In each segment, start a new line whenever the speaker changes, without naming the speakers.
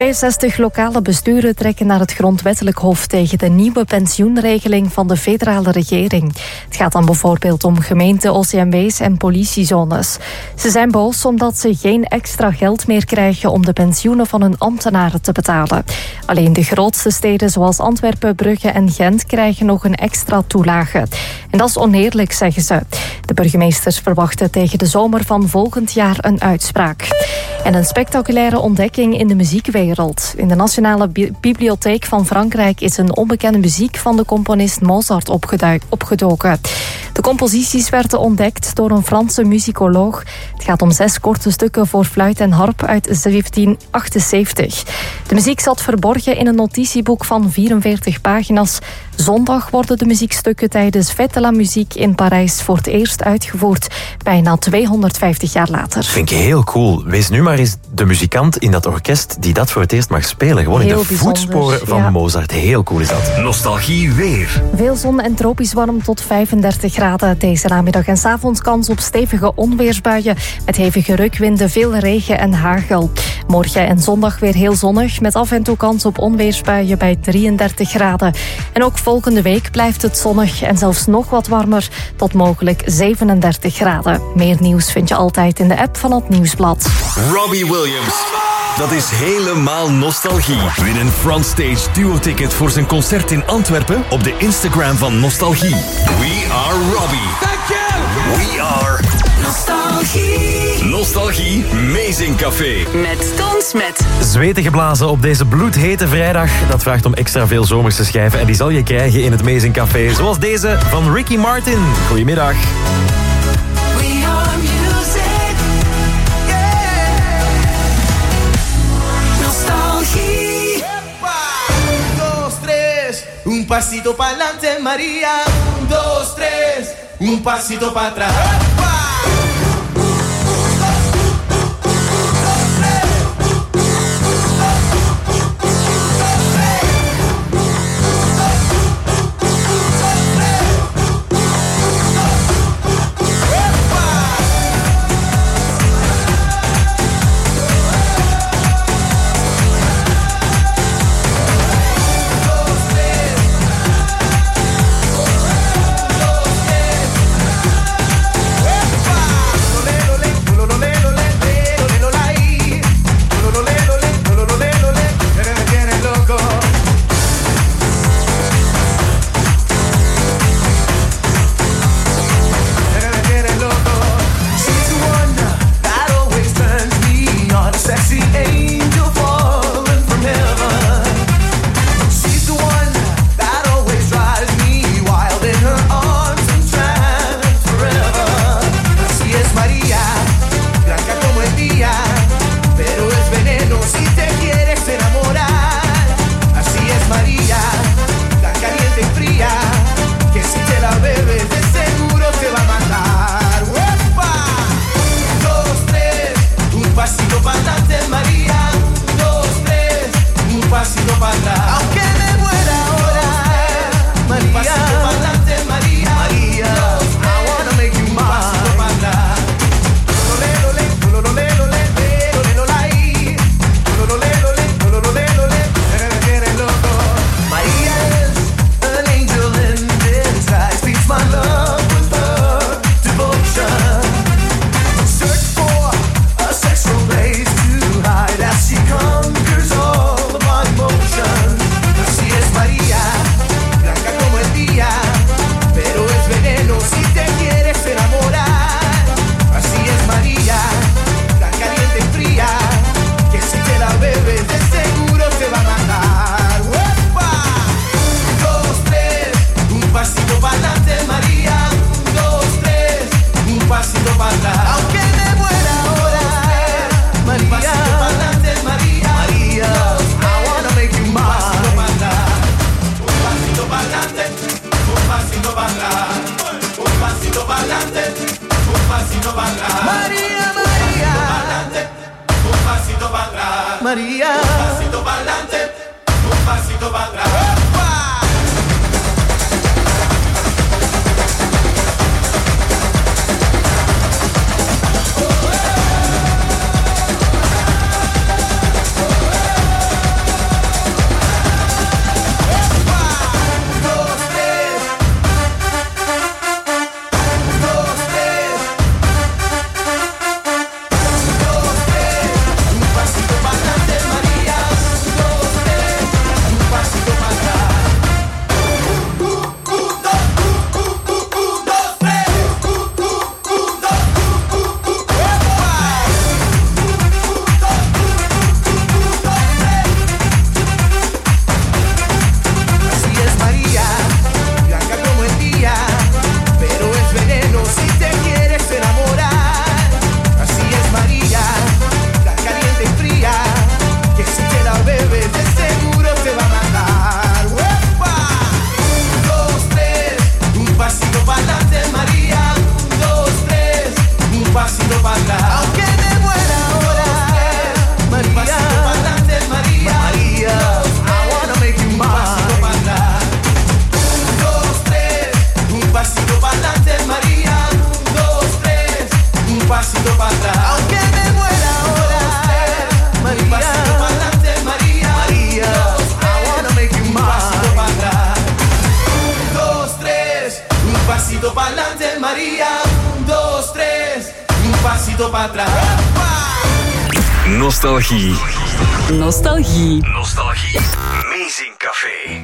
62 lokale besturen trekken naar het grondwettelijk hof tegen de nieuwe pensioenregeling van de federale regering. Het gaat dan bijvoorbeeld om gemeenten, OCMW's en politiezones. Ze zijn boos omdat ze geen extra geld meer krijgen om de pensioenen van hun ambtenaren te betalen. Alleen de grootste steden zoals Antwerpen, Brugge en Gent krijgen nog een extra toelage. En dat is oneerlijk, zeggen ze. De burgemeesters verwachten tegen de zomer van volgend jaar een uitspraak. En een spectaculaire ontdekking in de muziekwereld. In de Nationale Bibliotheek van Frankrijk is een onbekende muziek van de componist Mozart opgedoken. De composities werden ontdekt door een Franse muzikoloog. Het gaat om 6 korte stukken voor fluit en harp uit 1778. De muziek zat verborgen in een notitieboek van 44 pagina's. Zondag worden de muziekstukken tijdens Fête de la Musique in Parijs voor het eerst uitgevoerd, bijna 250 jaar later.
Vind ik heel cool. Wees nu maar eens de muzikant in dat orkest die dat voor het eerst mag spelen. Gewoon
heel
in de
bijzonder,
voetsporen van Mozart. Heel cool is dat.
Nostalgie weer.
Veel zon en tropisch warm tot 35 graden. Deze namiddag en 's avonds kans op stevige onweersbuien met hevige rukwinden, veel regen en hagel. Morgen en zondag weer heel zonnig met af en toe kans op onweersbuien bij 33 graden. En ook volgende week blijft het zonnig en zelfs nog wat warmer tot mogelijk 37 graden. Meer nieuws vind je altijd in de app van het Nieuwsblad.
Robbie Williams. Dat is helemaal nostalgie. Win een Frontstage duo-ticket voor zijn concert in Antwerpen op de Instagram van Nostalgie. We are Robbie.
Thank you.
We are
Nostalgie.
Nostalgie Amazing Café.
Met Toon Smet.
Zweten geblazen op deze bloedhete vrijdag. Dat vraagt om extra veel zomerse schijven. En die zal je krijgen in het Amazing Café. Zoals deze van Ricky Martin. Goedemiddag.
We are music. Yeah. Nostalgie.
1, 2, 3. Un pasito pa'lante, María. 1, 2, 3. Un pasito para atrás. María.
Un pasito para adelante, un pasito para atrás.
Nostalgie.
Nostalgie.
Nostalgie. Amazing Café.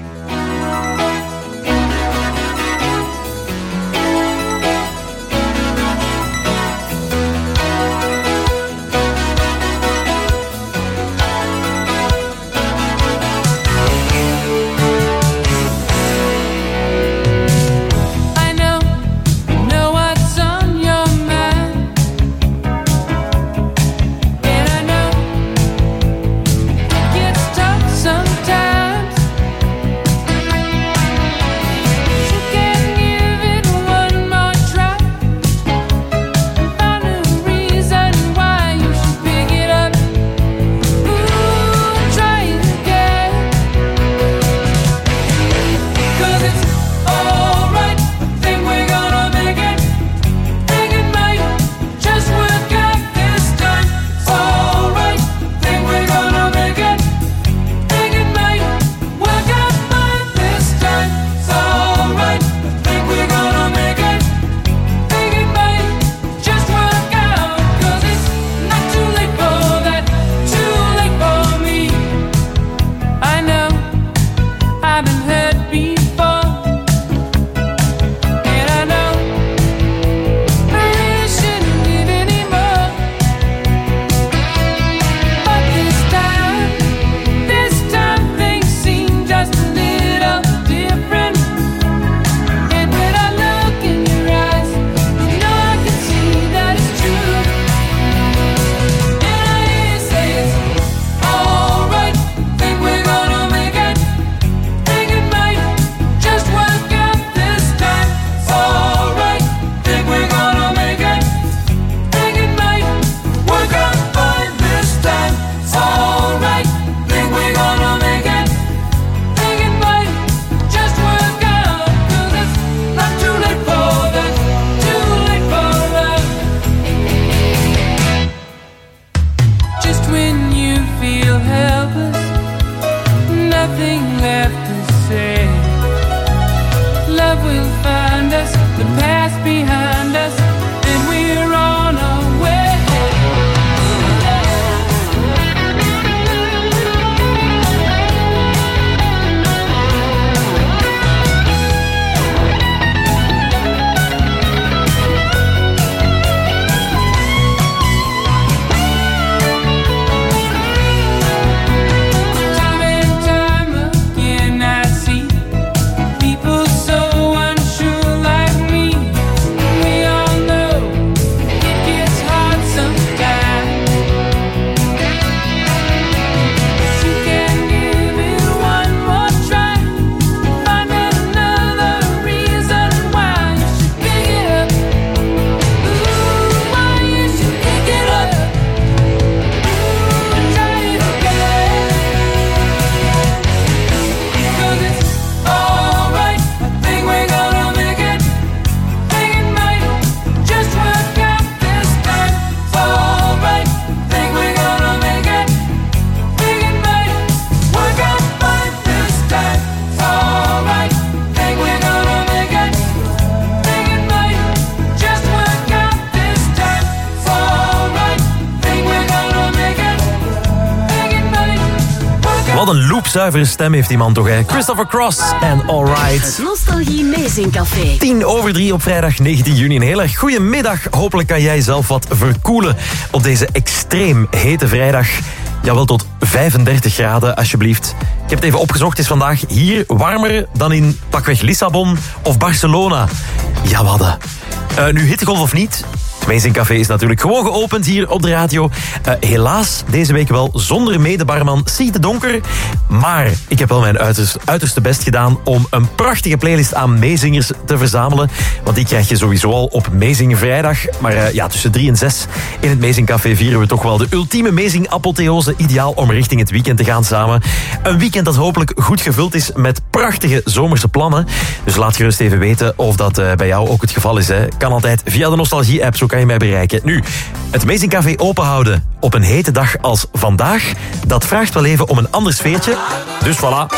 Wat een loopzuivere stem heeft die man toch, hè? Christopher Cross en Alright.
Het Nostalgie Amazing Café.
2:10 op vrijdag 19 juni. Een hele goede middag. Hopelijk kan jij zelf wat verkoelen op deze extreem hete vrijdag. Jawel, tot 35 graden, alsjeblieft. Ik heb het even opgezocht. Het is vandaag hier warmer dan in pakweg Lissabon of Barcelona. Ja, wadden. Nu hittegolf of niet... Amazing Café is natuurlijk gewoon geopend hier op de radio. Helaas deze week wel zonder medebarman Sieg de Donker. Maar ik heb wel mijn uiterste best gedaan om een prachtige playlist aan meezingers te verzamelen. Want die krijg je sowieso al op Meezing Vrijdag. Maar tussen 3 en 6 in het Meezing Café vieren we toch wel de ultieme Meezing apotheose. Ideaal om richting het weekend te gaan samen. Een weekend dat hopelijk goed gevuld is met prachtige zomerse plannen. Dus laat gerust even weten of dat bij jou ook het geval is. Hè. Kan altijd via de Nostalgie-app, zo kan je mij bereiken. Nu, het Amazing Café openhouden op een hete dag als vandaag, dat vraagt wel even om een ander sfeertje. Dus voilà.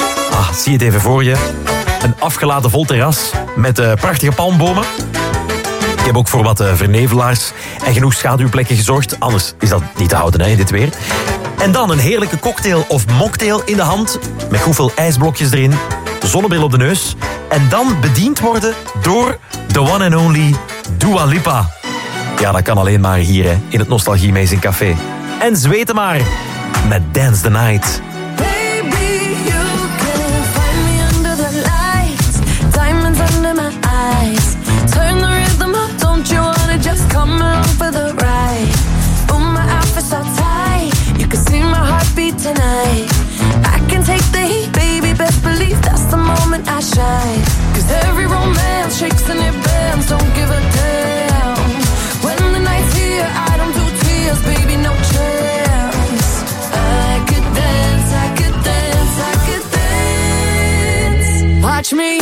Zie het even voor je. Een afgeladen vol terras met prachtige palmbomen. heb ook voor wat vernevelaars en genoeg schaduwplekken gezorgd. Anders is dat niet te houden in dit weer. En dan een heerlijke cocktail of mocktail in de hand. Met goed veel ijsblokjes erin. Zonnebril op de neus. En dan bediend worden door the one and only Dua Lipa. Ja, dat kan alleen maar hier hè, in het Nostalgie Amazing Café. En zweten maar met Dance the Night.
Under my eyes, turn the rhythm up. Don't you wanna just come along for the ride? Oh, my outfit's so tight, you can see my heartbeat tonight. I can take the heat, baby, best believe that's the moment I shine. 'Cause every romance shakes and it bends, don't give a damn. When the night's here, I don't do tears, baby, no chance. I could dance, I could dance, I could dance. Watch me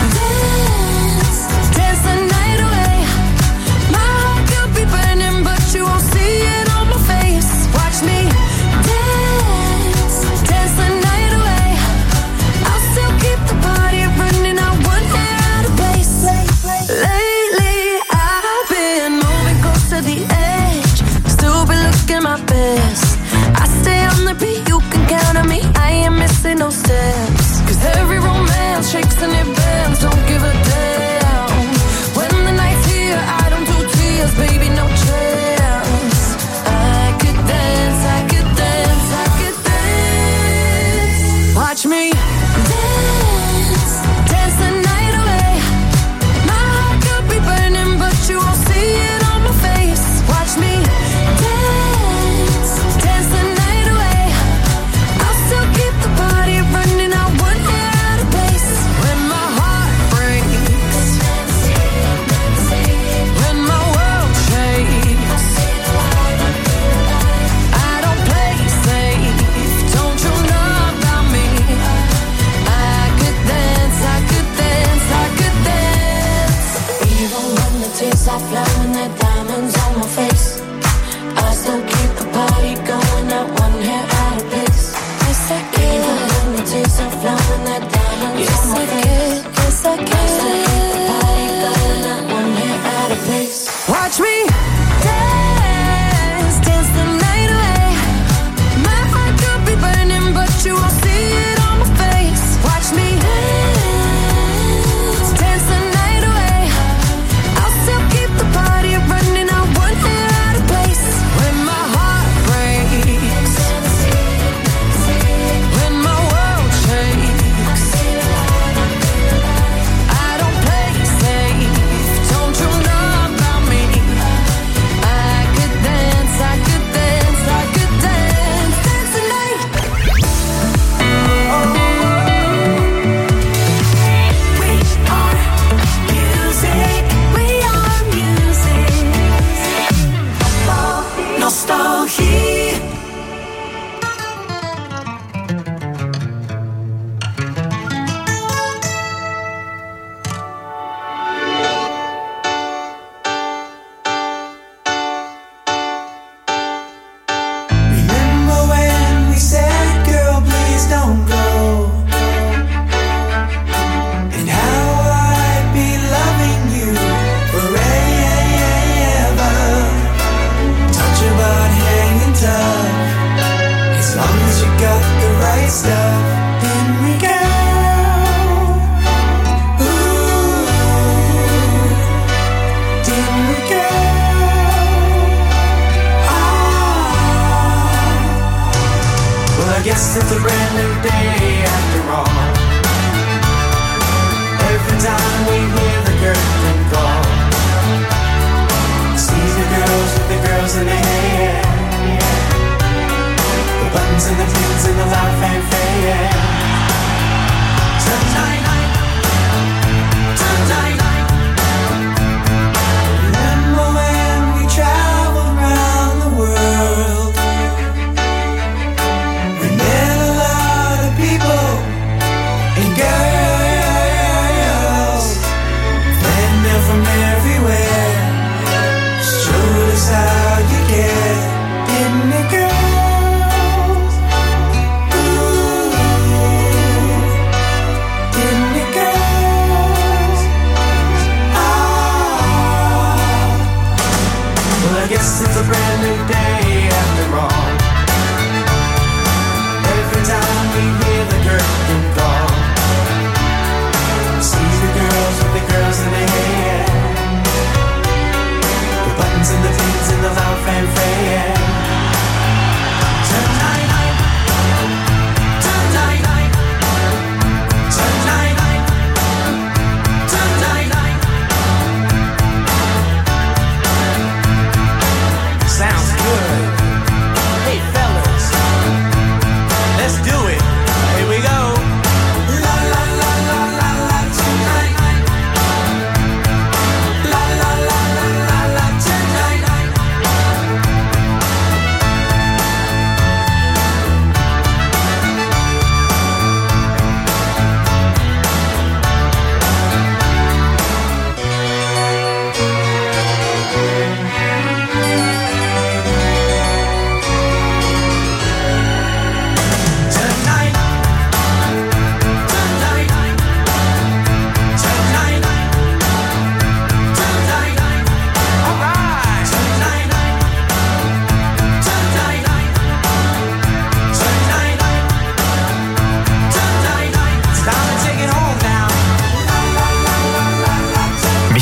dance the night away. My heart could be burning, but you won't see it on my face. Watch me dance, dance the night away. I'll still keep the party running, I won't get out of place. Lately I've been moving close to the edge, still be looking my best. I stay on the beat, you can count on me, I ain't missing no steps. 'Cause every romance shakes and it bends, don't give a damn. When the night's here, I don't do tears, baby, no chance. I could dance, I could dance, I could dance. Watch me dance, dance the night away. My heart could be burning, but you won't see it on my face. Watch me dance, dance the night away. I'll still keep the party running, I won't get out of place. When my heart breaks, when my world shakes, I don't play safe, don't you know about me? I could dance, I could dance, I could dance. Even when the tears are flowing, the diamonds on my face, I still keep the party going, not one hair out of place. Yes, I can. Even when the tears are flowing, the diamonds on my face, yes, I can. I still keep the party going, not one hair out of place. Watch me dance, dance the night away. My heart could be burning, but you won't see it on my face. Watch me dance, dance the night away. I'll still keep the party running, I won't get out of place. When my heart breaks, when my world shakes, I don't play safe, don't you know about me? I could dance, I could dance, I could dance, dance the night. We are music, we are music. Nostalgie.
Remember when we said, girl, please don't go? And how I'd be loving you forever. Touch your body hanging tough, as long as you got the right stuff. Then we go. Ooh, then we go. Well, I guess it's a brand new day after all. Every time we hear the curtain call, see the girls with the girls in their hair, the buttons and the pins and the loud fanfare. Tonight, tonight. Remember when we traveled around the world? We met a lot of people and girls, men from everywhere, showed us how you care, didn't it, girls? Ooh,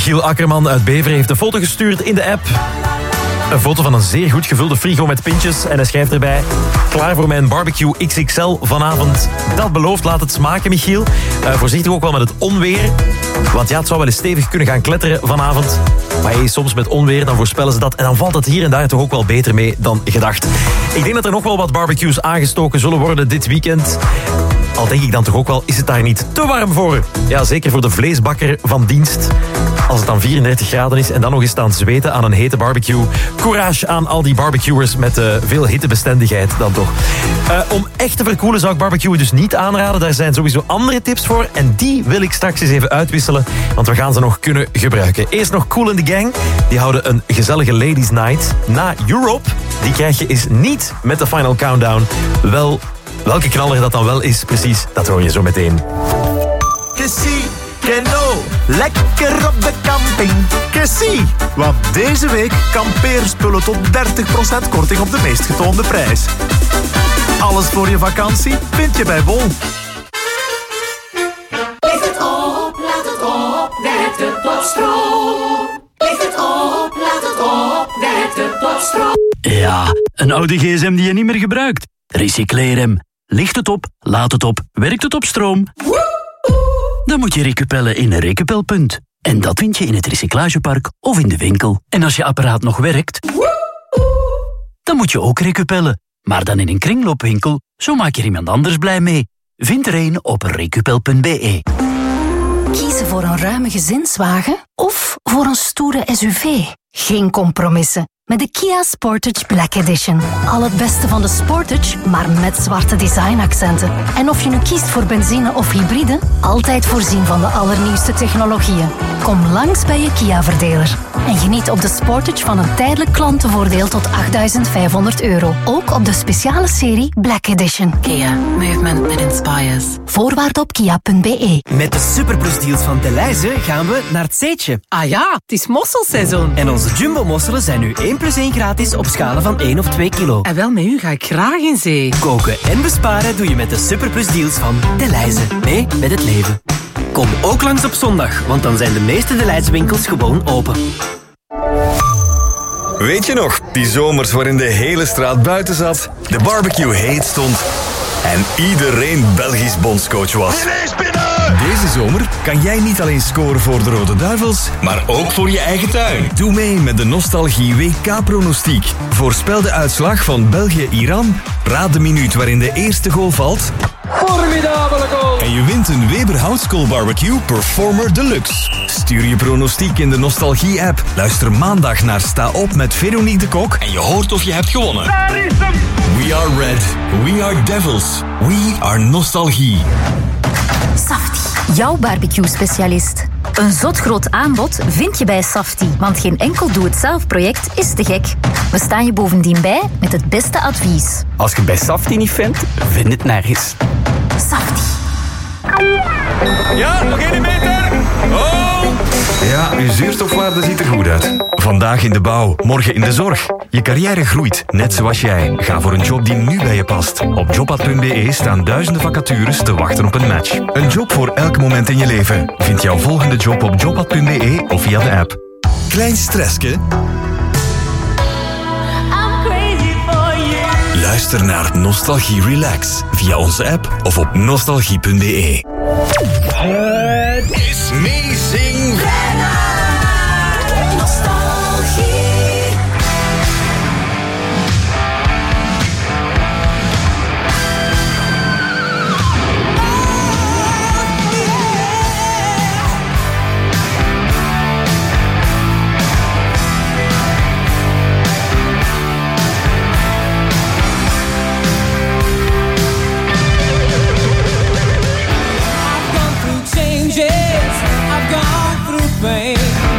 Michiel Akkerman uit Beveren heeft een foto gestuurd in de app. Een foto van een zeer goed gevulde frigo met pintjes. En hij schrijft erbij: klaar voor mijn barbecue XXL vanavond. Dat belooft, laat het smaken, Michiel. Voorzichtig ook wel met het onweer. Want ja, het zou wel eens stevig kunnen gaan kletteren vanavond. Maar soms met onweer, dan voorspellen ze dat. En dan valt het hier en daar toch ook wel beter mee dan gedacht. Ik denk dat er nog wel wat barbecues aangestoken zullen worden dit weekend. Al denk ik dan toch ook wel, is het daar niet te warm voor? Ja, zeker voor de vleesbakker van dienst. Als het dan 34 graden is en dan nog eens staan zweten aan een hete barbecue. Courage aan al die barbecuers met veel hittebestendigheid dan toch. Om echt te verkoelen zou ik barbecuen dus niet aanraden. Daar zijn sowieso andere tips voor. En die wil ik straks eens even uitwisselen. Want we gaan ze nog kunnen gebruiken. Eerst nog Kool and the Gang. Die houden een gezellige ladies night na Europe. Die krijg je eens niet met de Final Countdown. Wel, welke knaller dat dan wel is, precies, dat hoor je zo meteen.
Keno, lekker op de camping. Kessie, want deze week kampeerspullen tot 30% korting op de meest getoonde prijs. Alles voor je vakantie vind je bij Bol.
Leg het op, laat het op, werkt het op stroom. Leg het op, laat het op, werkt het op stroom.
Ja, een oude gsm die je niet meer gebruikt. Recycleer hem. Licht het op, laat het op, werkt het op stroom. Dan moet je recupellen in een recupelpunt. En dat vind je in het recyclagepark of in de winkel. En als je apparaat nog werkt, dan moet je ook recupellen. Maar dan in een kringloopwinkel, zo maak je er iemand anders blij mee. Vind er een op recupel.be.
Kiezen voor een ruime gezinswagen of voor een stoere SUV? Geen compromissen. Met de Kia Sportage Black Edition. Al het beste van de Sportage, maar met zwarte designaccenten. En of je nu kiest voor benzine of hybride, altijd voorzien van de allernieuwste technologieën. Kom langs bij je Kia-verdeler. En geniet op de Sportage van een tijdelijk klantenvoordeel tot €8.500. Ook op de speciale serie Black Edition.
Kia, movement that inspires.
Voorwaarden op kia.be.
Met de Superplus deals van Delhaize gaan we naar het Zeetje.
Ah ja, het is mosselseizoen.
En onze jumbo-mosselen zijn nu 1+1 gratis op schalen van 1 of 2 kilo.
En wel, met u ga ik graag in zee.
Koken en besparen doe je met de Superplus deals van Delhaize. Mee met het leven. Kom ook langs op zondag, want dan zijn de meeste Delhaize winkels gewoon open.
Weet je nog, die zomers waarin de hele straat buiten zat, de barbecue heet stond en iedereen Belgisch bondscoach was? Deze zomer kan jij niet alleen scoren voor de Rode Duivels, maar ook voor je eigen tuin. Doe mee met de Nostalgie WK-pronostiek. Voorspel de uitslag van België-Iran, raad de minuut waarin de eerste goal valt.
Formidabele goal!
En je wint een Weber Houtskool Barbecue Performer Deluxe. Stuur je pronostiek in de Nostalgie-app. Luister maandag naar Sta Op met Veronique de Kok en je hoort of je hebt gewonnen.
Daar is hem!
We are red. We are devils. We are Nostalgie.
Safti, jouw barbecue-specialist. Een zot groot aanbod vind je bij Safti, want geen enkel doe-het-zelf-project is te gek. We staan je bovendien bij met het beste advies.
Als je het bij Safti niet vindt, vind het nergens.
Safti.
Ja, nog 1 meter. Oh! Ja, uw zuurstofwaarde ziet er goed uit. Vandaag in de bouw, morgen in de zorg. Je carrière groeit, net zoals jij. Ga voor een job die nu bij je past. Op jobpad.be staan duizenden vacatures te wachten op een match. Een job voor elk moment in je leven. Vind jouw volgende job op jobpad.be of via de app. Klein stressje? Luister naar Nostalgie Relax via onze app of op nostalgie.be. Het is Amazing
I've gone through changes, I've gone through pain.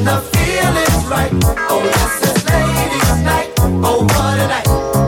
the feeling's right. Oh yes, it's ladies' night. Oh what a night.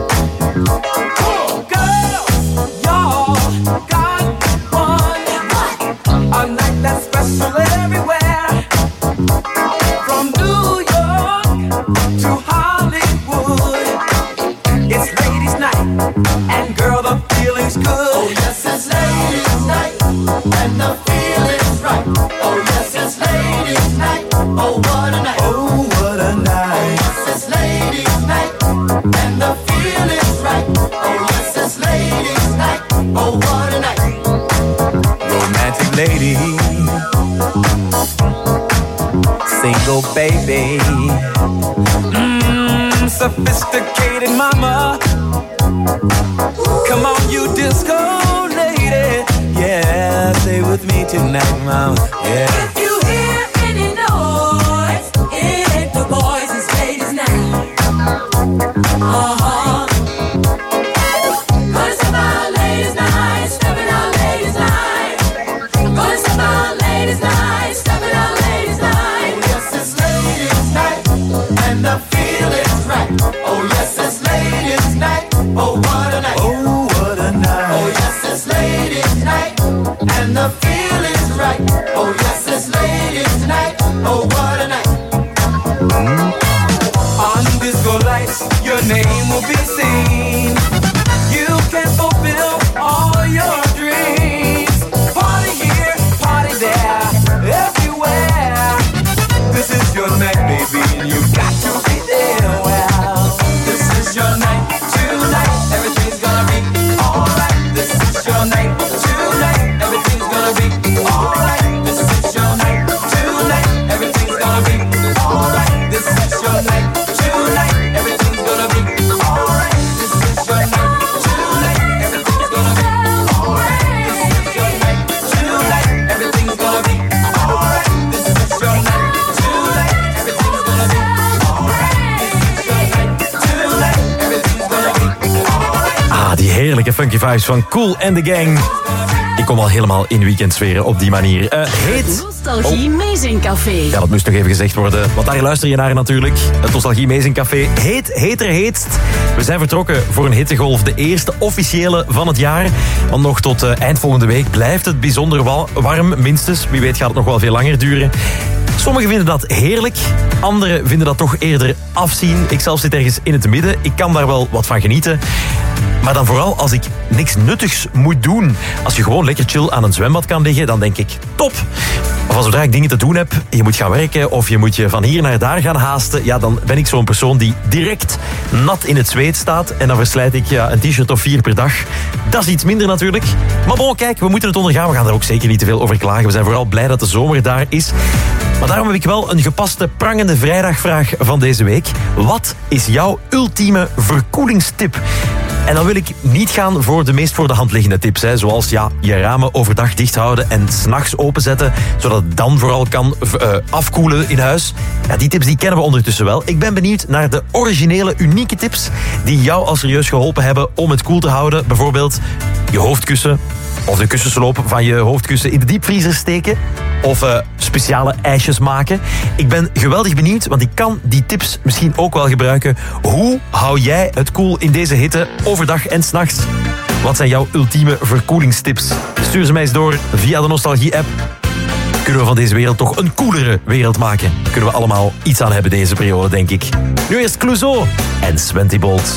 Oh girl, y'all got one. A night that's special everywhere. From New York to Hollywood, it's ladies' night, and girl, the feeling's good. Oh yes, it's ladies' night, and the feeling's right. Oh yes, it's ladies' night. Oh what a night. Oh what a night. Oh yes, it's ladies' night, and the feeling's right. Oh yes, it's ladies' night. Oh what a night.
Romantic lady, single baby, sophisticated mama. Come on, you disco lady. Yeah, stay with me tonight, mama. Yeah.
If you hear any noise, it ain't the boys, it's ladies' night. Gonna step out ladies' night, stepping out ladies' night. Gonna step out ladies' night, stepping out ladies' night. Oh yes, it's ladies' night, and the feeling's right. Oh yes, it's ladies' night. Oh what a night.
Oh what a night.
Oh yes, it's ladies' night, and the feeling's right. Oh yes, it's ladies' night. Oh what a night.
On disco lights, your name will be seen. You can fulfill all your dreams. Party here, party there, everywhere. This is your night, baby, and you've got to be there. Well, this is your night tonight. Everything's gonna be alright. This is your night tonight. Everything's gonna be alright. This is your night tonight. Everything's gonna be alright. This is your night tonight. Everything's gonna be alright. This is your night tonight. Everything's gonna be alright. This is your night tonight. Everything's gonna be alright. This is your night tonight. Everything's gonna be alright. This is your night tonight. Everything's gonna be alright.
Ah, die heerlijke funky vibes van Kool and the Gang. Ik kom al helemaal in weekendsferen op die manier. Heet...
Nostalgie Meezingcafé.
Ja, dat moest nog even gezegd worden, want daar luister je naar natuurlijk. Het Nostalgie Meezingcafé heet heetst. We zijn vertrokken voor een hittegolf, de eerste officiële van het jaar. Want nog tot eind volgende week blijft het bijzonder warm, minstens. Wie weet gaat het nog wel veel langer duren. Sommigen vinden dat heerlijk, anderen vinden dat toch eerder afzien. Ik zelf zit ergens in het midden, ik kan daar wel wat van genieten. Maar dan vooral als ik niks nuttigs moet doen. Als je gewoon lekker chill aan een zwembad kan liggen, dan denk ik top. Of als zodra ik dingen te doen heb, je moet gaan werken of je moet je van hier naar daar gaan haasten, ja, dan ben ik zo'n persoon die direct nat in het zweet staat en dan verslijt ik een t-shirt of 4 per dag. Dat is iets minder natuurlijk. Maar bon, kijk, we moeten het ondergaan. We gaan er ook zeker niet te veel over klagen. We zijn vooral blij dat de zomer daar is. Maar daarom heb ik wel een gepaste prangende vrijdagvraag van deze week. Wat is jouw ultieme verkoelingstip? En dan wil ik niet gaan voor de meest voor de hand liggende tips. Hè, zoals je ramen overdag dicht houden en 's nachts openzetten, zodat het dan vooral kan afkoelen in huis. Ja, die tips die kennen we ondertussen wel. Ik ben benieuwd naar de originele, unieke tips die jou al serieus geholpen hebben om het koel te houden. Bijvoorbeeld je hoofdkussen of de kussensloop van je hoofdkussen in de diepvriezer steken. Of speciale ijsjes maken. Ik ben geweldig benieuwd, want ik kan die tips misschien ook wel gebruiken. Hoe hou jij het koel in deze hitte overdag en 's nachts? Wat zijn jouw ultieme verkoelingstips? Stuur ze mij eens door via de Nostalgie-app. Kunnen we van deze wereld toch een koelere wereld maken? Kunnen we allemaal iets aan hebben deze periode, denk ik. Nu eerst Clouseau en Sventy Bolt.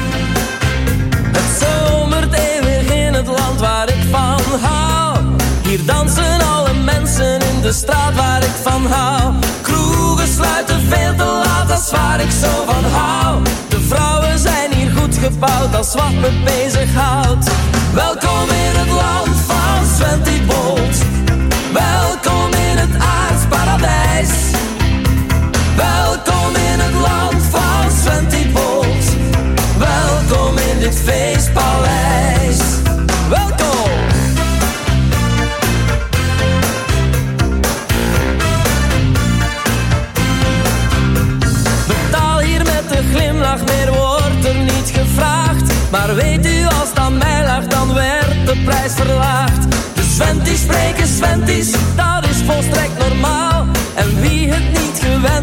Het zomert eeuwig in het land waar ik van hou. Hier dansen alle mensen in de straat waar ik van hou. Kroegen sluiten veel te laat, dat is waar ik zo van hou. De vrouwen zijn hier goed gebouwd, dat is wat me bezighoudt. Welkom in het land van Sventy Bolt. Welkom in het aardsparadijs. Welkom in het land van Sventy Bolt. Welkom in dit feestpaleis. Welkom! Betaal hier met een glimlach, meer wordt er niet gevraagd. Maar weet u, als het aan mij lag, dan werd de prijs verlaagd. De Sventies spreken Sventies, dat is volstrekt normaal. En wie het niet gewend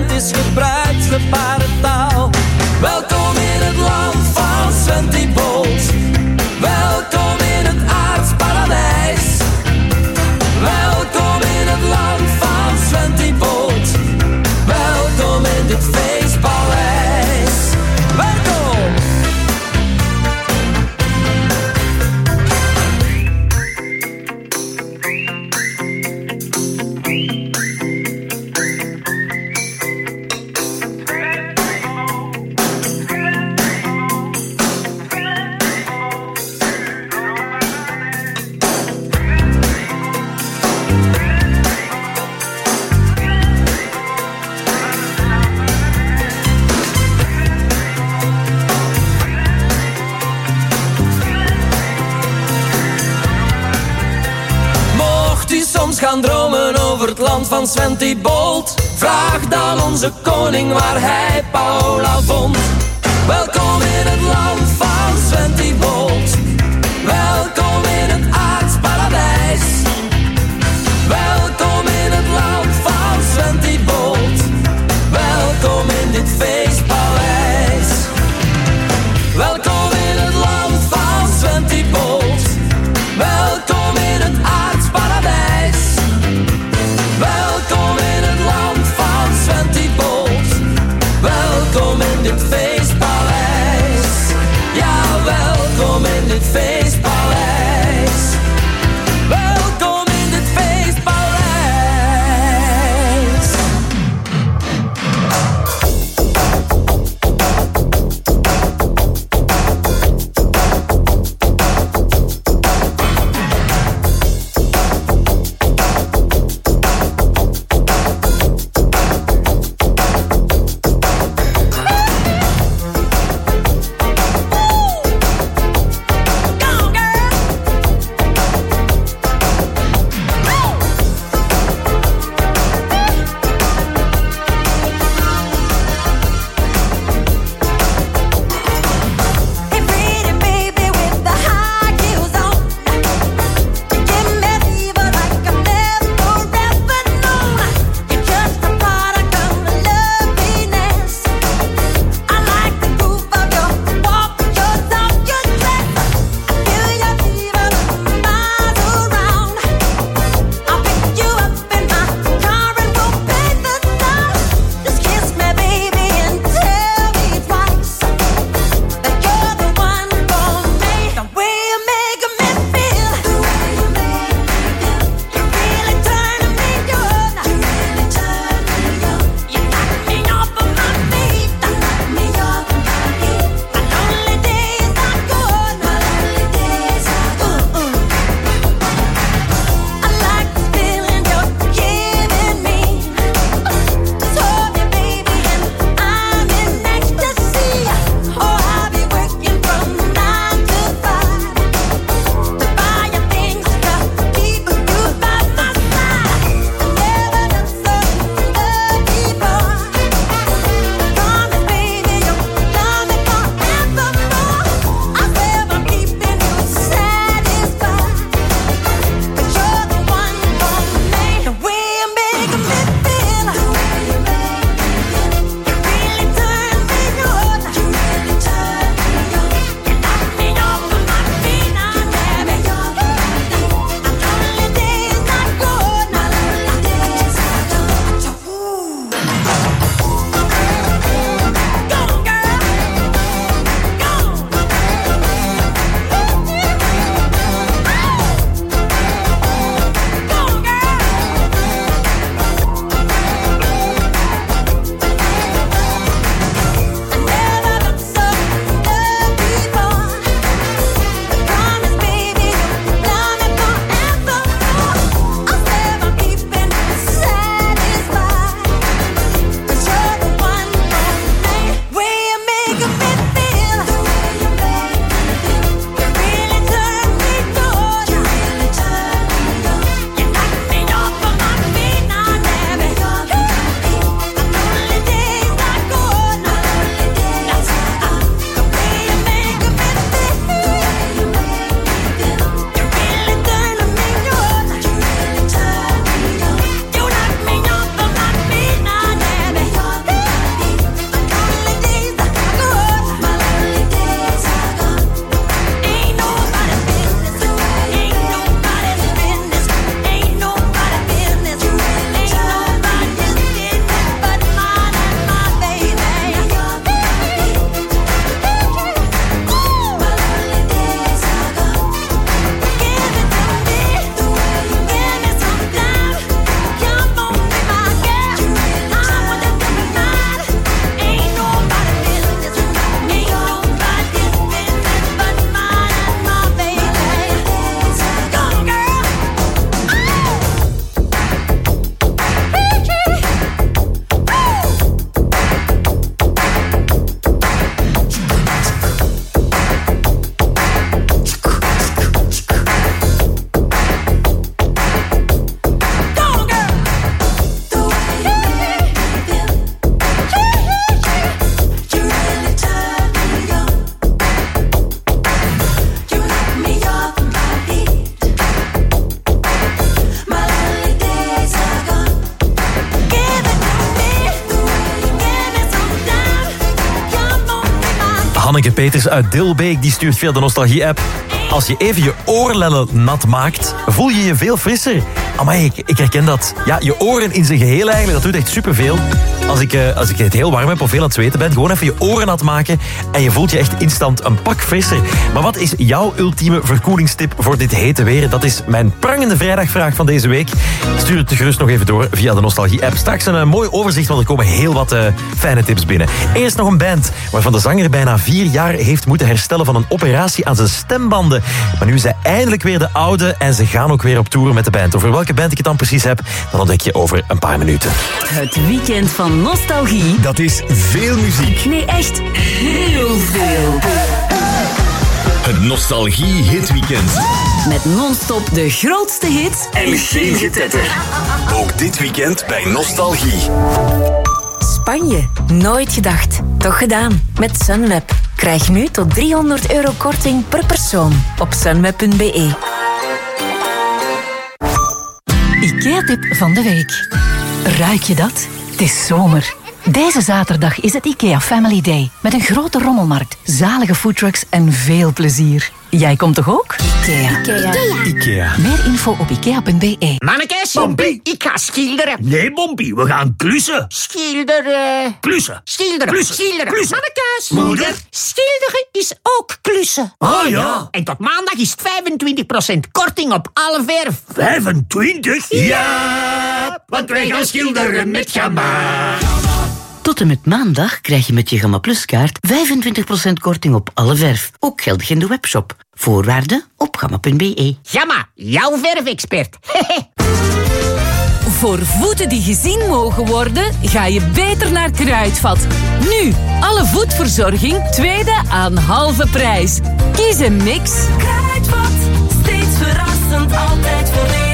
over het land van Sventy Bolt. Vraag dan onze koning waar hij Paula vond. Welkom in het land van Sventy Bolt. Welkom in het aardsparadijs. Welkom in het land van Sventy Bolt. Welkom in dit feestpaleis. Welkom in het land van Sventy Bolt. Welkom in het aardsparadijs. Welkom in het land van Sventy Bolt. Welkom in dit feestpaleis. Ja, welkom
Hanneke Peters uit Dilbeek die stuurt via de Nostalgie-app. Als je even je oorlellen nat maakt, voel je je veel frisser. Amai, ik herken dat. Ja, je oren in zijn geheel eigenlijk, dat doet echt superveel. Als ik het heel warm heb of veel aan het zweten ben, gewoon even je oren nat maken en je voelt je echt instant een pak frisser. Maar wat is jouw ultieme verkoelingstip voor dit hete weer? Dat is mijn prangende vrijdagvraag van deze week. Stuur het gerust nog even door via de Nostalgie-app. Straks een mooi overzicht, want er komen heel wat fijne tips binnen. Eerst nog een band waarvan de zanger bijna 4 jaar heeft moeten herstellen van een operatie aan zijn stembanden. Maar nu is hij eindelijk weer de oude en ze gaan ook weer op tour met de band. Over welke band ik het dan precies heb, dan ontdek je over een paar minuten.
Het weekend van nostalgie.
Dat is veel muziek.
Nee, echt heel veel.
Het Nostalgie Hitweekend.
Met non-stop de grootste hits en geen getetter.
Ook dit weekend bij Nostalgie.
Spanje. Nooit gedacht. Toch gedaan. Met Sunweb. Krijg nu tot €300 korting per persoon op sunweb.be.
IKEA-tip van de week. Ruik je dat? Het is zomer. Deze zaterdag is het IKEA Family Day. Met een grote rommelmarkt, zalige foodtrucks en veel plezier. Jij komt toch ook? IKEA. Meer info op ikea.be.
Mannekes,
Bompie.
ik ga schilderen.
Nee, Bompie, we gaan klussen.
Schilderen.
Klussen.
Schilderen.
Klussen.
Schilderen.
Klussen.
Mannekes.
Moeder.
Schilderen is ook klussen.
Ah ja.
En tot maandag is het 25% korting op alle verf.
25? Ja, want wij gaan schilderen met Gamma.
Tot en met maandag krijg je met je Gamma Plus kaart 25% korting op alle verf. Ook geldig in de webshop. Voorwaarden op gamma.be.
Gamma, jouw verfexpert.
Voor voeten die gezien mogen worden, ga je beter naar Kruidvat. Nu, alle voetverzorging, tweede aan halve prijs. Kies een mix.
Kruidvat, steeds verrassend, altijd voordelig.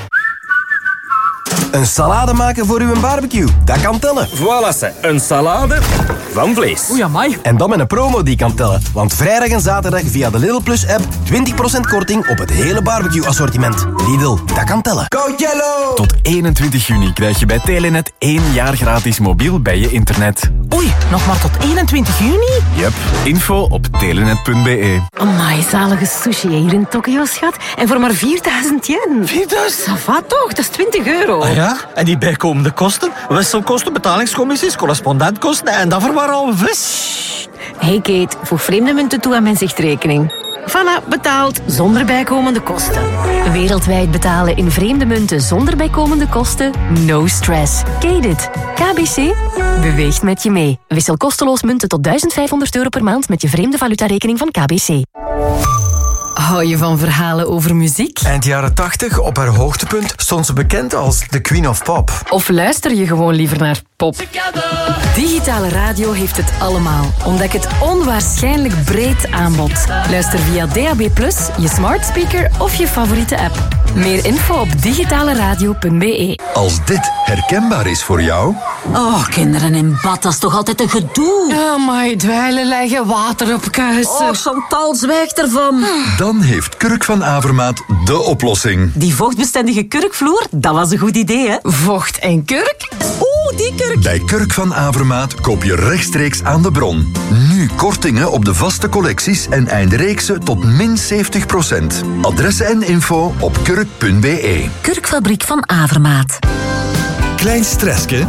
Een salade maken voor uw barbecue, dat kan tellen.
Voilà, ze. Een salade van vlees.
Oei, amai.
En dan met een promo die kan tellen. Want vrijdag en zaterdag via de Lidl Plus app 20% korting op het hele barbecue assortiment. Lidl, dat kan tellen.
Go Yellow! Tot 21 juni krijg je bij Telenet 1 jaar gratis mobiel bij je internet.
Oei, nog maar tot 21 juni?
Yep, info op telenet.be.
Amai, zalige sushi hier in Tokio, schat. En voor maar 4000 yen.
4000?
Ça va toch, dat is €20.
Ah ja, en die bijkomende kosten? Wisselkosten, betalingscommissies, correspondentkosten en dat verwaren al vis.
Hey Kate, voeg vreemde munten toe aan mijn zichtrekening. Voilà, betaald zonder bijkomende kosten.
Wereldwijd betalen in vreemde munten zonder bijkomende kosten? No stress. Kate. KBC beweegt met je mee. Wissel kosteloos munten tot €1500 per maand met je vreemde valutarekening van KBC. Hou je van verhalen over muziek?
Eind jaren 80, op haar hoogtepunt, stond ze bekend als de Queen of Pop.
Of luister je gewoon liever naar pop? Digitale radio heeft het allemaal. Ontdek het onwaarschijnlijk breed aanbod. Luister via DAB+, je smart speaker of je favoriete app. Meer info op digitaleradio.be.
Als dit herkenbaar is voor jou...
Oh, kinderen in bad, dat is toch altijd een gedoe?
Amai, dweilen, leggen, water op kuisen.
Oh, Chantal, zwijg ervan.
Dan heeft Kurk van Avermaat de oplossing.
Die vochtbestendige kurkvloer, dat was een goed idee, hè?
Vocht en kurk?
Oeh, die kurk.
Bij Kurk van Avermaat koop je rechtstreeks aan de bron. Nu kortingen op de vaste collecties en eindreeksen tot min 70%. Adressen en info op kurk.be.
Kurkfabriek van Avermaat.
Klein stressje?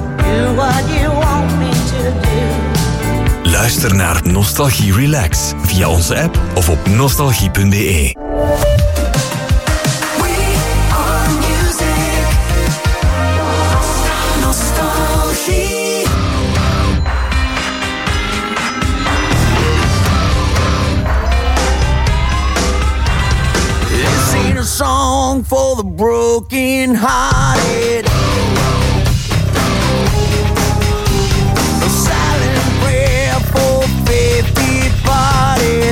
Luister naar Nostalgie Relax via onze app of op nostalgie.be.
A song for the broken hearted, a silent prayer for faith departed.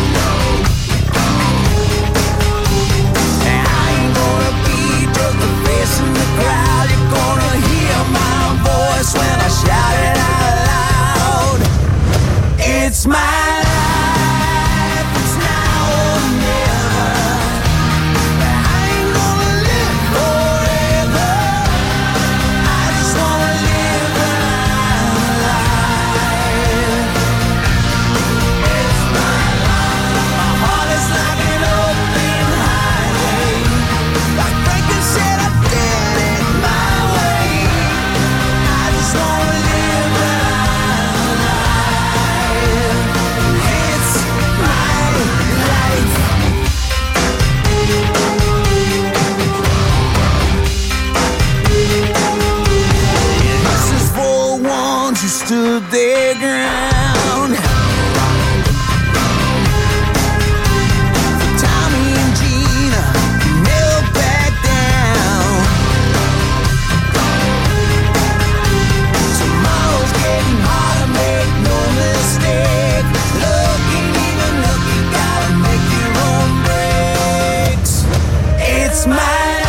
And I ain't gonna be just a face in the crowd. You're gonna hear my voice when I shout it out loud. It's my life, it's now or never. I ain't gonna live forever.
she stood their ground. Tommy and Gina never back down. Tomorrow's getting harder, make no mistake. Looking even look, you gotta make your own breaks. It's my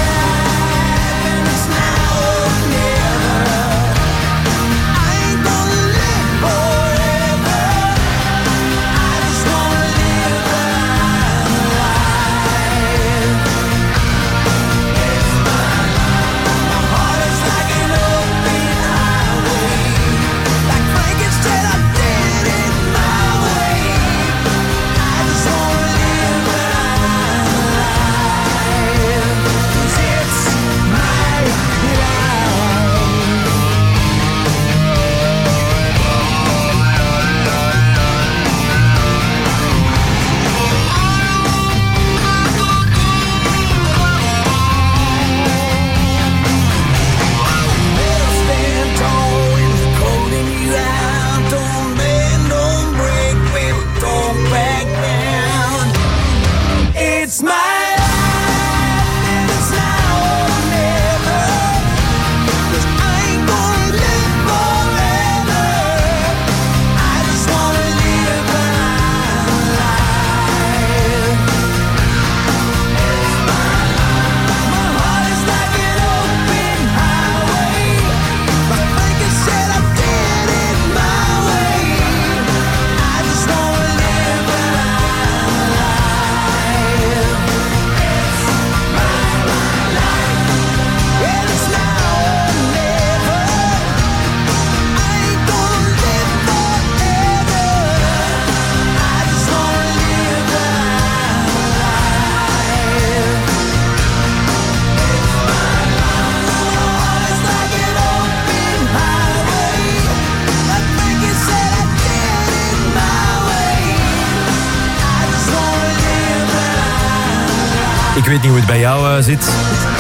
Ik weet niet hoe het bij jou zit.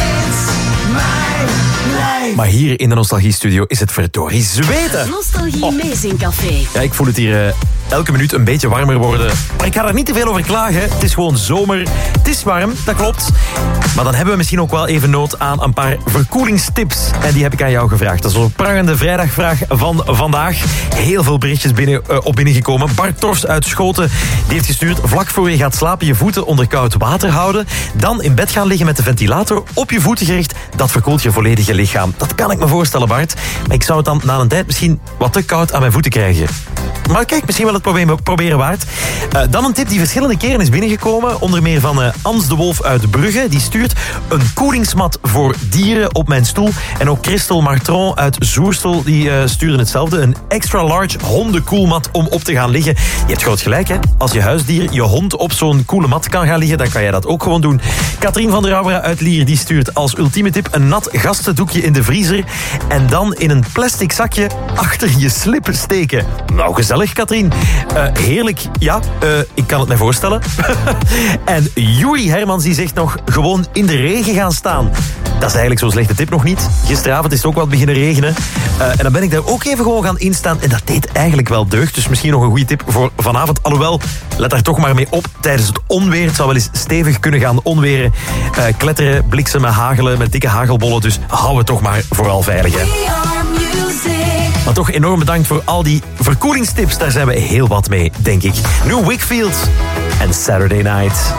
Maar hier in de Nostalgie-studio is het verdorie zweten.
Nostalgie Amazing Café.
Ja, ik voel het hier elke minuut een beetje warmer worden. Maar ik ga er niet te veel over klagen. Het is gewoon zomer. Het is warm, dat klopt. Maar dan hebben we misschien ook wel even nood aan een paar verkoelingstips. En die heb ik aan jou gevraagd. Dat is een prangende vrijdagvraag van vandaag. Heel veel berichtjes binnengekomen. Bart Tors uit Schoten die heeft gestuurd: vlak voor je gaat slapen je voeten onder koud water houden. Dan in bed gaan liggen met de ventilator op je voeten gericht. Dat verkoelt je volledige lichaam. Dat kan ik me voorstellen, Bart. Maar ik zou het dan na een tijd misschien wat te koud aan mijn voeten krijgen. Maar kijk, misschien wel het proberen waard. Dan een tip die verschillende keren is binnengekomen. Onder meer van Ans de Wolf uit Brugge. Die stuurt een koelingsmat voor dieren op mijn stoel. En ook Christel Martron uit Zoerstel die stuurde hetzelfde. Een extra large hondenkoelmat om op te gaan liggen. Je hebt groot gelijk, hè. Als je huisdier, je hond op zo'n koele mat kan gaan liggen, dan kan jij dat ook gewoon doen. Katrien van der Rauwera uit Lier die stuurt als ultieme tip een nat gastendoekje in de vriezer. En dan in een plastic zakje achter je slippen steken. Nou, gezellig, Katrien. Heerlijk. Ja, ik kan het me voorstellen. En Juri Hermans die zegt nog gewoon in de regen gaan staan. Dat is eigenlijk zo'n slechte tip nog niet. Gisteravond is het ook wat beginnen regenen. En dan ben ik daar ook even gewoon gaan instaan. En dat deed eigenlijk wel deugd. Dus misschien nog een goede tip voor vanavond. Alhoewel, let daar toch maar mee op tijdens het onweer. Het zou wel eens stevig kunnen gaan onweren. Kletteren, bliksemen, hagelen met dikke hagelbollen. Dus hou het toch maar vooral veilig, hè. Maar toch enorm bedankt voor al die verkoelingstips. Daar zijn we heel wat mee, denk ik. Nu Wakefield en Saturday Night.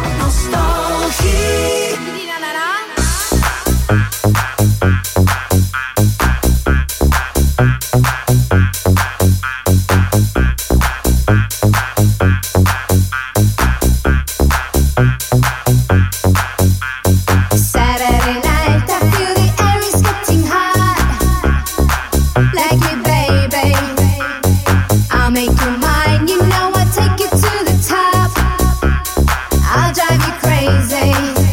I'll drive you crazy.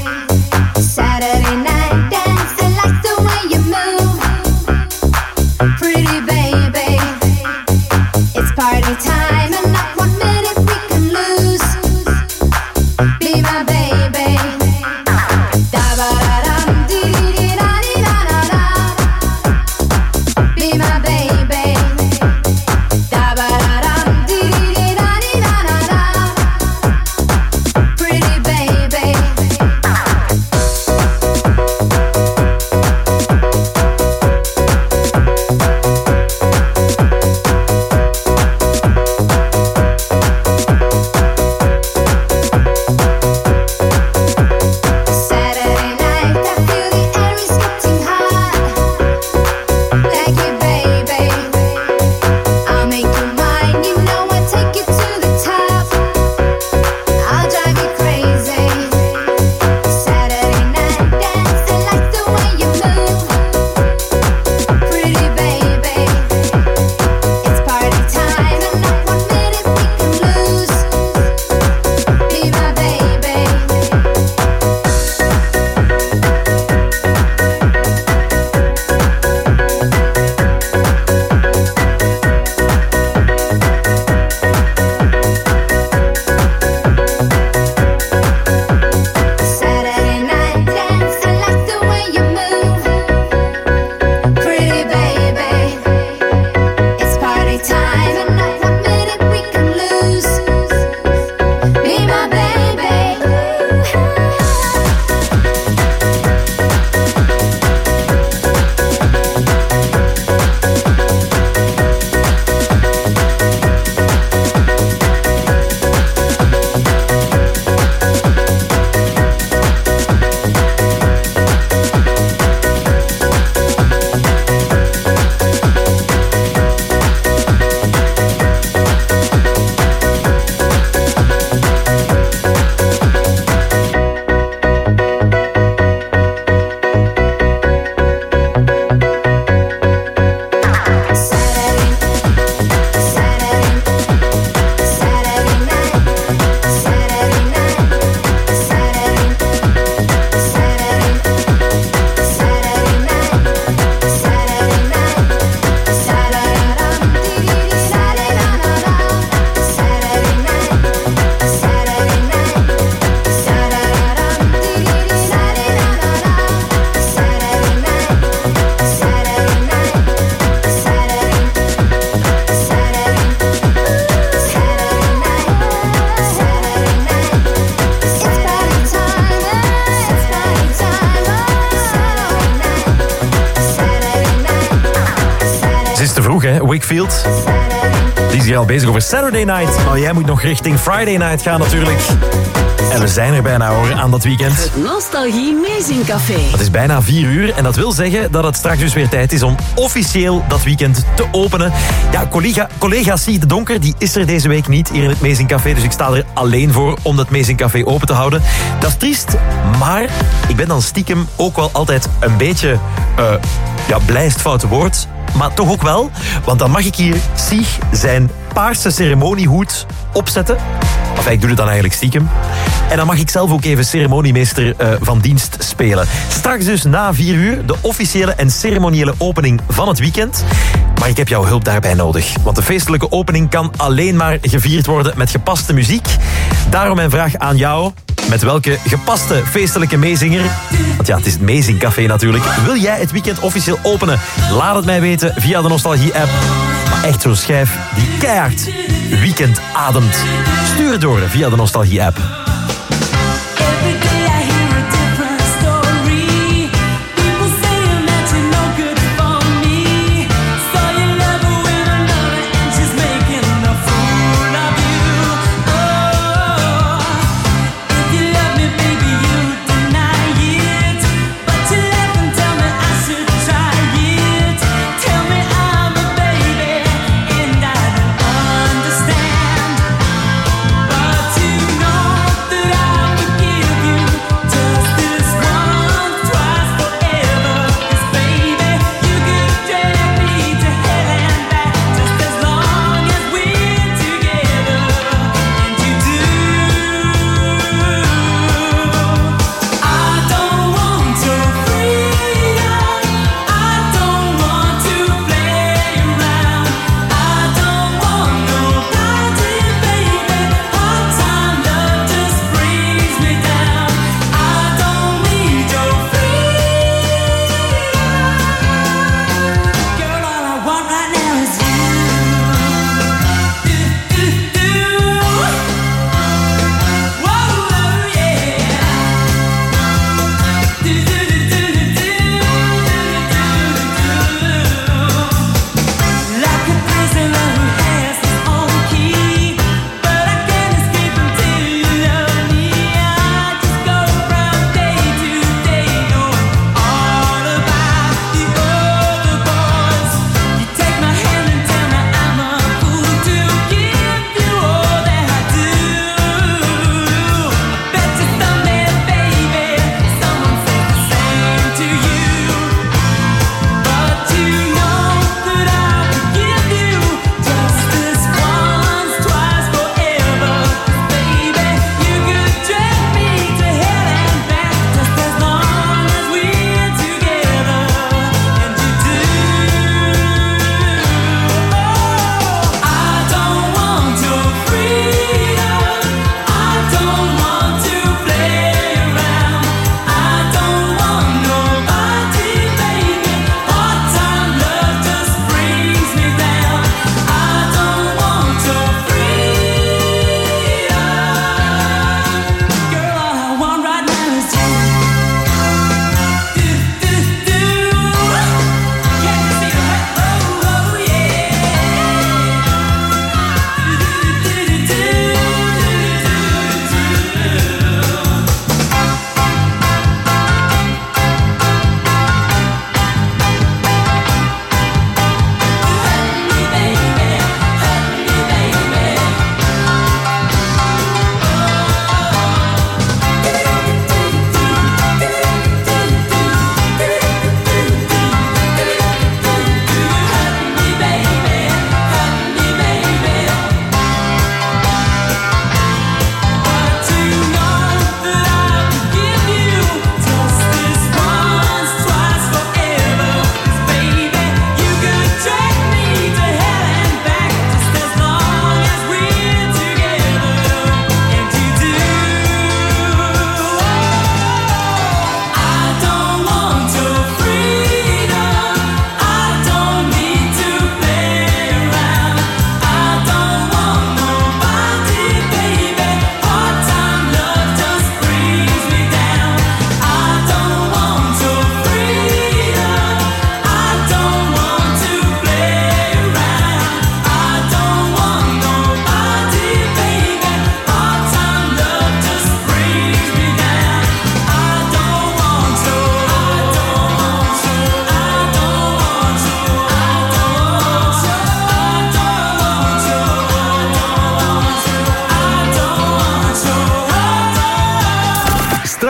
Wakefield. Die is hier al bezig over Saturday Night. Maar jij moet nog richting Friday Night gaan natuurlijk. En we zijn er bijna hoor, aan dat weekend.
Het Nostalgie Meezingcafé.
Het is bijna 4 uur en dat wil zeggen dat het straks dus weer tijd is om officieel dat weekend te openen. Ja, collega Sieg de Donker, die is er deze week niet hier in het Meezingcafé, dus ik sta er alleen voor om dat Meezingcafé open te houden. Dat is triest, maar ik ben dan stiekem ook wel altijd een beetje, blij is het foute woord, maar toch ook wel, want dan mag ik hier Sieg zijn paarse ceremoniehoed opzetten. Enfin, ik doe het dan eigenlijk stiekem. En dan mag ik zelf ook even ceremoniemeester van dienst spelen. Straks dus na 4 uur de officiële en ceremoniële opening van het weekend. Maar ik heb jouw hulp daarbij nodig. Want de feestelijke opening kan alleen maar gevierd worden met gepaste muziek. Daarom mijn vraag aan jou. Met welke gepaste feestelijke meezinger, want ja, het is het Meezingcafé natuurlijk, wil jij het weekend officieel openen? Laat het mij weten via de Nostalgie-app. Maar echt zo'n schijf die keihard weekend ademt. Stuur het door via de Nostalgie-app.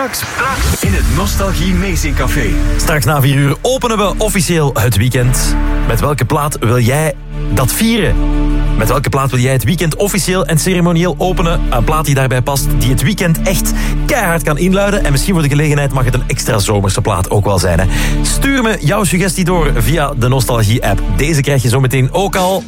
Straks
in het Nostalgie Amazing Café.
Straks na 4 uur openen we officieel het weekend. Met welke plaat wil jij dat vieren? Met welke plaat wil jij het weekend officieel en ceremonieel openen? Een plaat die daarbij past, die het weekend echt keihard kan inluiden. En misschien voor de gelegenheid mag het een extra zomerse plaat ook wel zijn. Hè? Stuur me jouw suggestie door via de Nostalgie-app. Deze krijg je zo meteen ook al.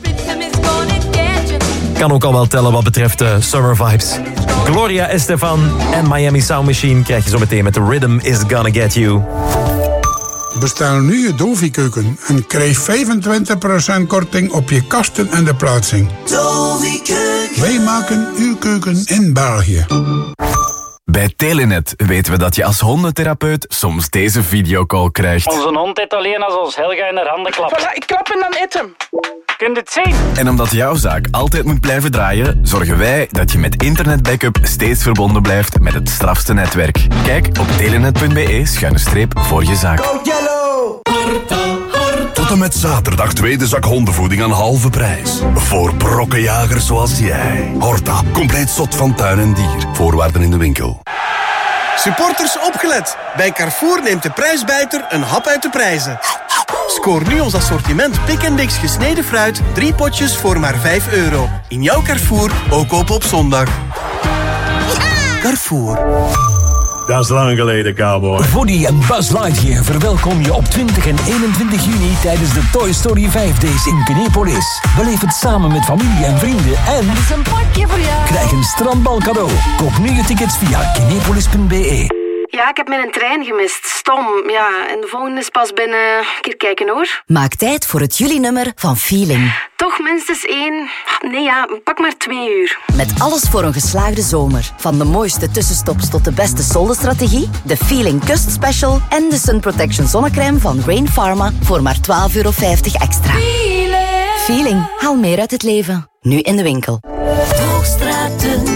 Kan ook al wel tellen wat betreft Summer Vibes. Gloria Estefan en Miami Sound Machine krijg je zo meteen met The Rhythm Is Gonna Get You.
Bestel nu je Dovi-keuken en krijg 25% korting op je kasten en de plaatsing. Dovi-keuken. Wij maken uw keuken in België.
Bij Telenet weten we dat je als hondentherapeut soms deze videocall krijgt.
Onze hond eet alleen als ons Helga in haar handen klapt.
Voilà, ik klap en dan eet hem.
Kunt het zien?
En omdat jouw zaak altijd moet blijven draaien, zorgen wij dat je met internetbackup steeds verbonden blijft met het strafste netwerk. Kijk op telenet.be/voor je zaak.
Go Yellow! Tot en met zaterdag tweede zak hondenvoeding aan halve prijs. Voor brokkenjagers zoals jij. Horta, compleet zot van tuin en dier. Voorwaarden in de winkel.
Supporters opgelet. Bij Carrefour neemt de prijsbijter een hap uit de prijzen. Scoor nu ons assortiment Pick & Dix gesneden fruit. 3 potjes voor maar €5. In jouw Carrefour, ook open op zondag. Carrefour.
Dat is lang geleden, cowboy.
Woody en Buzz Lightyear verwelkom je op 20 en 21 juni tijdens de Toy Story 5 Days in Kinepolis. Beleef het samen met familie en vrienden en...
Er is een pakje voor jou.
Krijg een strandbal cadeau. Koop nu je tickets via kinepolis.be.
Ja, ik heb mijn trein gemist. Stom. Ja, en de volgende is pas binnen... Een keer kijken hoor.
Maak tijd voor het juli-nummer van Feeling.
Toch minstens 1. Nee ja, pak maar 2 uur.
Met alles voor een geslaagde zomer. Van de mooiste tussenstops tot de beste soldenstrategie, de Feeling Kust Special en de Sun Protection zonnecrème van Rain Pharma voor maar €12,50 extra. Feeling. Haal meer uit het leven. Nu in de winkel.
Hoogstraten.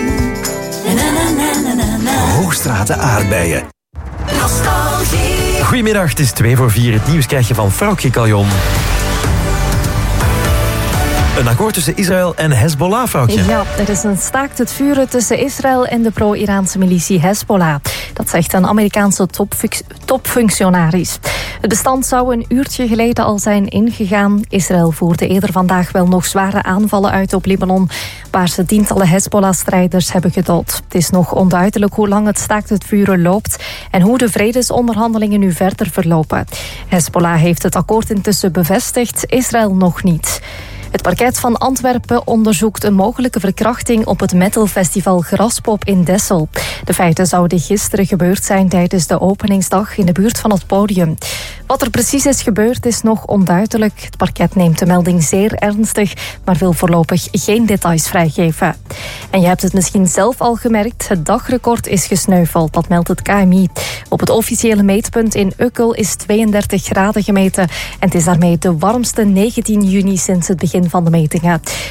Hoogstraten aardbeien.
Nostalgie.
Goedemiddag, het is 2:45. Het nieuws krijg je van Vrouwtje Kaljon. Een akkoord tussen Israël en Hezbollah, Vrouwtje.
Ja, er is een staakt het vuren tussen Israël en de pro-Iraanse militie Hezbollah. Dat zegt een Amerikaanse topfunctionaris. Het bestand zou een uurtje geleden al zijn ingegaan. Israël voerde eerder vandaag wel nog zware aanvallen uit op Libanon, waar ze tientallen Hezbollah-strijders hebben gedood. Het is nog onduidelijk hoe lang het staakt het vuren loopt en hoe de vredesonderhandelingen nu verder verlopen. Hezbollah heeft het akkoord intussen bevestigd, Israël nog niet. Het parket van Antwerpen onderzoekt een mogelijke verkrachting op het metalfestival Graspop in Dessel. De feiten zouden gisteren gebeurd zijn tijdens de openingsdag in de buurt van het podium. Wat er precies is gebeurd is nog onduidelijk. Het parket neemt de melding zeer ernstig, maar wil voorlopig geen details vrijgeven. En je hebt het misschien zelf al gemerkt, het dagrecord is gesneuveld, dat meldt het KMI. Op het officiële meetpunt in Ukkel is 32 graden gemeten en het is daarmee de warmste 19 juni sinds het begin van de metingen.